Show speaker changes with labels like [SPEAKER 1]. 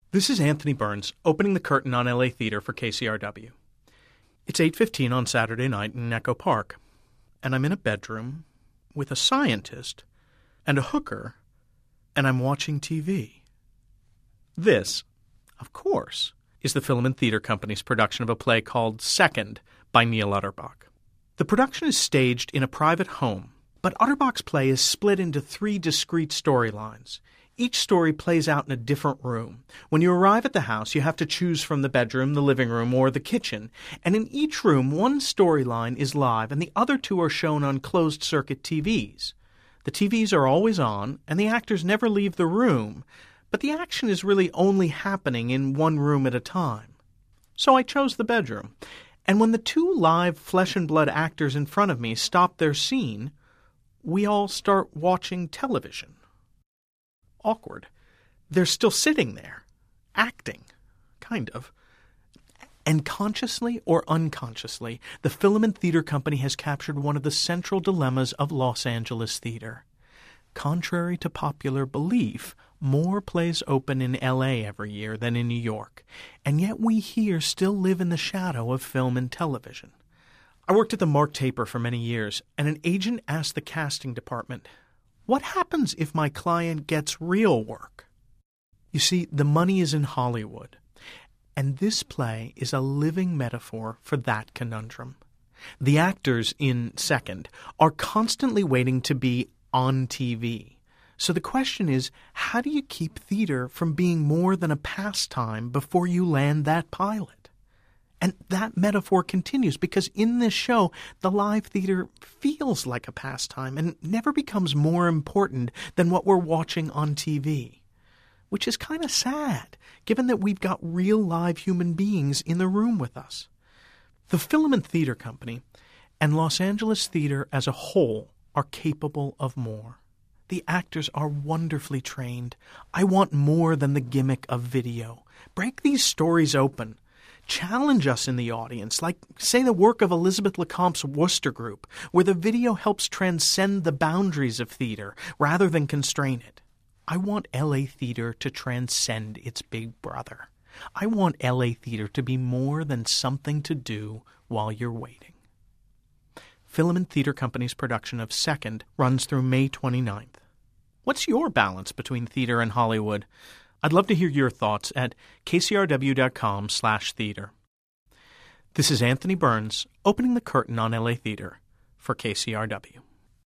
[SPEAKER 1] This is Anthony Burns, opening the curtain on LA Theater for KCRW. It's 8:15 on Saturday night in Echo Park, and I'm in a bedroom with a scientist and a hooker, and I'm watching TV. This, of course, is the Film and Theater Company's production of a play called Second by Neil Utterbach. The production is staged in a private home, but Utterbach's play is split into 3 discrete storylines. Each story plays out in a different room. When you arrive at the house, you have to choose from the bedroom, the living room, or the kitchen. And in each room, one storyline is live, and the other 2 are shown on closed-circuit TVs. The TVs are always on, and the actors never leave the room, but the action is really only happening in one room at a time. So I chose the bedroom. And when the 2 live flesh-and-blood actors in front of me stop their scene, we all start watching television. Awkward. They're still sitting there, acting, kind of. And consciously or unconsciously, the Film and Theater Company has captured one of the central dilemmas of Los Angeles theater. Contrary to popular belief, more plays open in LA every year than in New York, and yet we here still live in the shadow of film and television. I worked at the Mark Taper for many years, and an agent asked the casting department, "What happens if my client gets real work?" You see, the money is in Hollywood, and this play is a living metaphor for that conundrum. The actors in Second are constantly waiting to be on TV. So the question is, how do you keep theater from being more than a pastime before you land that pilot? And that metaphor continues because in this show, the live theater feels like a pastime and never becomes more important than what we're watching on TV, which is kind of sad, given that we've got real live human beings in the room with us. The Film and Theater Company and Los Angeles theater as a whole are capable of more. The actors are wonderfully trained. I want more than the gimmick of video. Break these stories open. Challenge us in the audience, like, say, the work of Elizabeth LeCompte's Wooster Group, where the video helps transcend the boundaries of theater rather than constrain it. I want LA theater to transcend its big brother. I want LA theater to be more than something to do while you're waiting. Film and Theater Company's production of Second runs through May 29th. What's your balance between theater and Hollywood? I'd love to hear your thoughts at kcrw.com/theater. This is Anthony Burns, opening the curtain on LA Theater for KCRW.